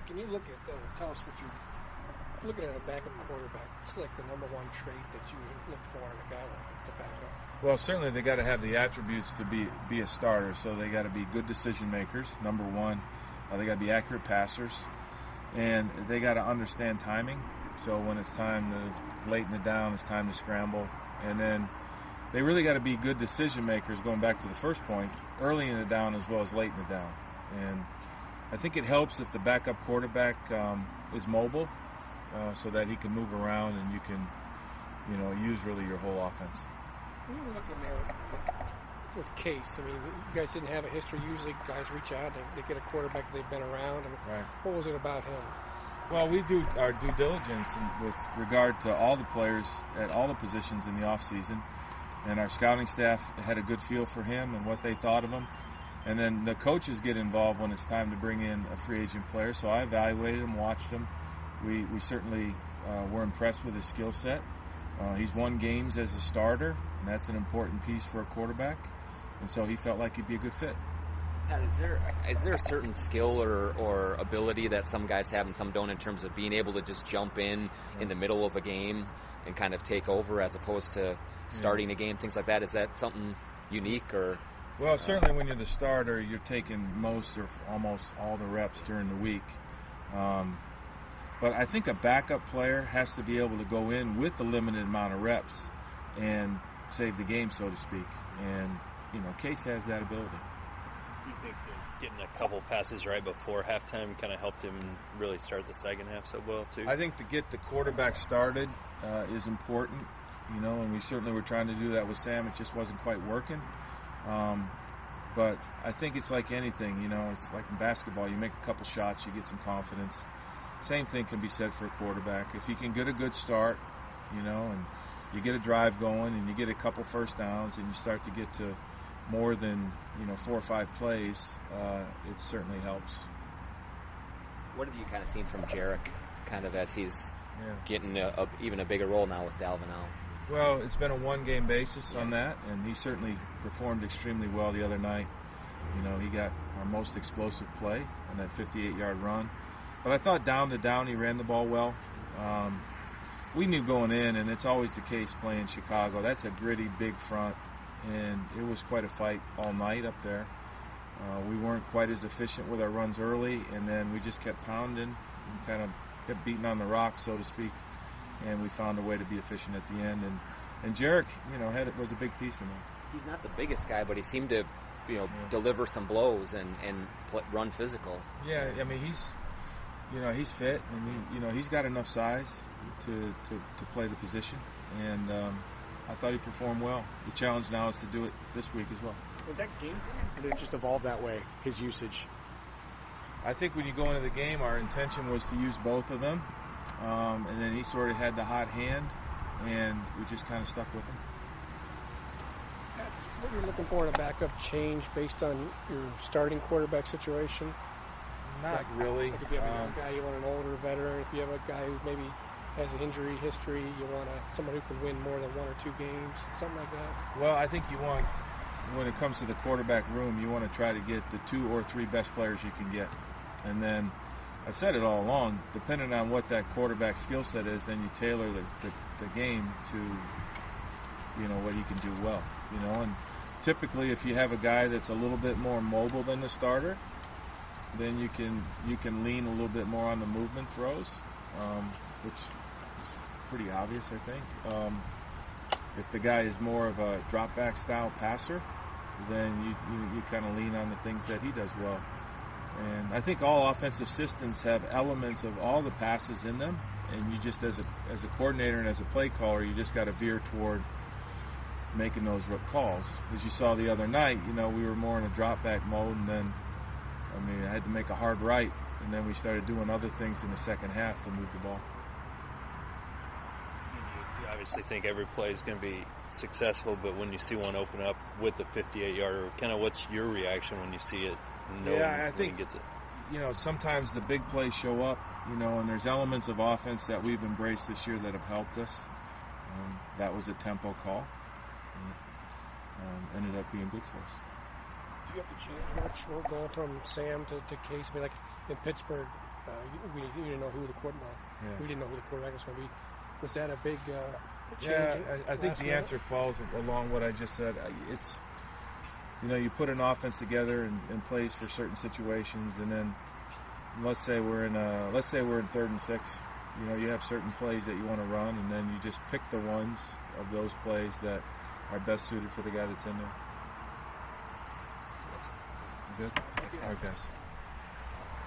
Can you look at, tell us what you're looking at a backup quarterback? It's like the number one trait that you look for in a guy that's a backup. Well, certainly they got to have the attributes to be a starter. So they got to be good decision makers, number one. They got to be accurate passers, and they got to understand timing. So when it's time to late in the down, it's time to scramble, and then they really got to be good decision makers. Going back to the first point, early in the down as well as late in the down, and I think it helps if the backup quarterback is mobile, so that he can move around and you can, use really your whole offense. When you're looking there with Case, I mean, you guys didn't have a history. Usually guys reach out, they get a quarterback they've been around. I mean, right. What was it about him? Well, we do our due diligence with regard to all the players at all the positions in the offseason, and our scouting staff had a good feel for him and what they thought of him. And then the coaches get involved when it's time to bring in a free agent player. So I evaluated him, watched him. We certainly were impressed with his skill set. He's won games as a starter, and that's an important piece for a quarterback. And so he felt like he'd be a good fit. Is there a certain skill or ability that some guys have and some don't in terms of being able to just jump in the middle of a game and kind of take over as opposed to starting a game, things like that? Is that something unique or? Well, certainly when you're the starter, you're taking most or almost all the reps during the week. But I think a backup player has to be able to go in with a limited amount of reps and save the game, so to speak. And, Case has that ability. Do you think that getting a couple passes right before halftime kind of helped him really start the second half so well, too? I think to get the quarterback started is important, and we certainly were trying to do that with Sam. It just wasn't quite working. But I think it's like anything, it's like in basketball. You make a couple shots, you get some confidence. Same thing can be said for a quarterback. If you can get a good start, and you get a drive going and you get a couple first downs and you start to get to more than, 4 or 5 plays, it certainly helps. What have you kind of seen from Jarek kind of as he's getting even a bigger role now with Dalvin out? Well, it's been a one-game basis on that, and he certainly performed extremely well the other night. He got our most explosive play on that 58-yard run. But I thought down to down he ran the ball well. We knew going in, and it's always the case playing Chicago, that's a gritty, big front, and it was quite a fight all night up there. We weren't quite as efficient with our runs early, and then we just kept pounding and kind of kept beating on the rock, so to speak, and we found a way to be efficient at the end. And Jarek, was a big piece in that. He's not the biggest guy, but he seemed to, deliver some blows and run physical. Yeah, I mean, he's fit, and he's got enough size to play the position, and I thought he performed well. The challenge now is to do it this week as well. Was that game plan, or did it just evolve that way, his usage? I think when you go into the game, our intention was to use both of them, and then he sort of had the hot hand, and we just kind of stuck with him. What you're looking for in a backup change based on your starting quarterback situation? Not really. Like if you have a young guy, you want an older veteran. If you have a guy who maybe has an injury history, you want someone who can win more than 1 or 2 games, something like that? Well, I think you want, when it comes to the quarterback room, you want to try to get the 2 or 3 best players you can get. And then, I've said it all along, depending on what that quarterback skill set is, then you tailor the game to, what he can do well. And typically if you have a guy that's a little bit more mobile than the starter, then you can lean a little bit more on the movement throws, which is pretty obvious, I think. If the guy is more of a drop-back style passer, then you kind of lean on the things that he does well. And I think all offensive systems have elements of all the passes in them, and you just, as a coordinator and as a play caller, you just got to veer toward making those calls. As you saw the other night, we were more in a drop-back mode, and then, I had to make a hard right, and then we started doing other things in the second half to move the ball. You obviously think every play is going to be successful, but when you see one open up with a 58-yarder, kind of what's your reaction when you see it? I think gets it. Sometimes the big plays show up, and there's elements of offense that we've embraced this year that have helped us. That was a tempo call. Ended up being good for us. Do you have to change much going from Sam to Case? Like in Pittsburgh, we didn't know who the quarterback. Yeah. We didn't know who the quarterback was going to be. Was that a big change? Yeah, I think last the minute? answer falls along what I just said. It's, you put an offense together and plays for certain situations, and then let's say we're in 3rd and 6. You have certain plays that you want to run, and then you just pick the ones of those plays that are best suited for the guy that's in there. Good? All right, guys.